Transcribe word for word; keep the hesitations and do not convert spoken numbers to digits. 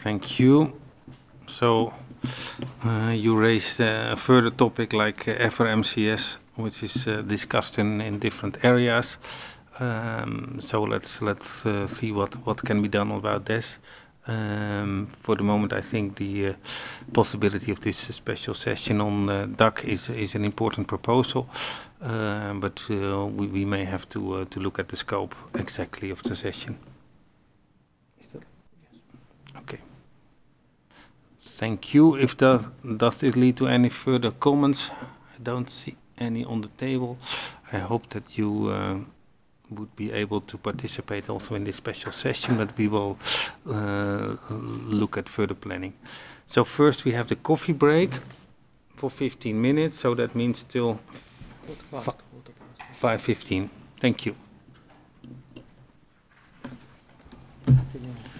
Thank you. So uh, you raised a further topic like uh, F R M C S, which is uh, discussed in, in different areas. Um, so let's let's uh, see what, what can be done about this. Um, for the moment, I think the uh, possibility of this special session on uh, D A C is is an important proposal, uh, but uh, we, we may have to uh, to look at the scope exactly of the session. Okay. Thank you. If that does it lead to any further comments, I don't see any on the table. I hope that you uh, would be able to participate also in this special session, but we will uh, look at further planning. So first we have the coffee break for fifteen minutes, so that means till five fifteen. Thank you.